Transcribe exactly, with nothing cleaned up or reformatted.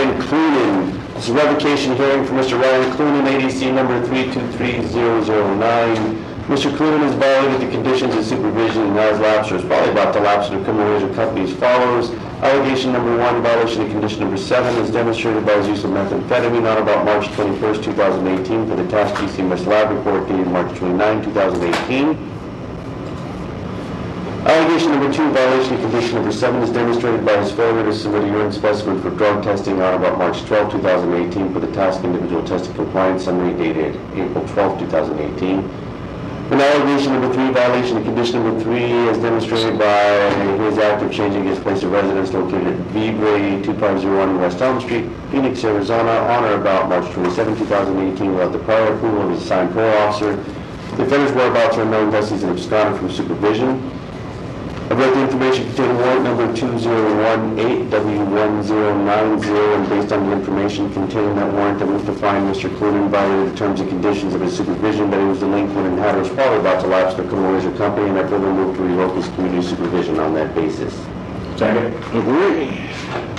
Ryan Clunin. This is a revocation hearing for Mister Ryan Clunin, A D C number three two three zero zero nine. Mister Clunin has violated the conditions of supervision and has lapsed or is probably about to lapse in a criminal ways of company as follows. Allegation number one, violation of condition number seven, is demonstrated by his use of methamphetamine on about March twenty-first, two thousand eighteen for the Task D C M S Lab report dated March twenty-ninth, two thousand eighteen. Allegation number two, violation of condition number seven, is demonstrated by his failure to submit a urine specimen for drug testing on about March twelfth, two thousand eighteen for the Task Individual Testing Compliance Summary dated April twelfth, two thousand eighteen. And allegation number three, violation of condition number three, is demonstrated by his act of changing his place of residence located at Vibre two five zero one West Elm Street, Phoenix, Arizona, on or about March twenty-seventh, two thousand eighteen, without the prior approval of his assigned parole officer. The offender's whereabouts are unknown, thus he's absconded from supervision. I've read the information containing warrant number two zero one eight W one zero nine zero, and based on the information containing that warrant, I move to find Mister Clunin violated the terms and conditions of his supervision, that he was delinquent and had or was probably about to lapse the criminal ways of company, and I further move to revoke his community supervision on that basis. Second. Agree.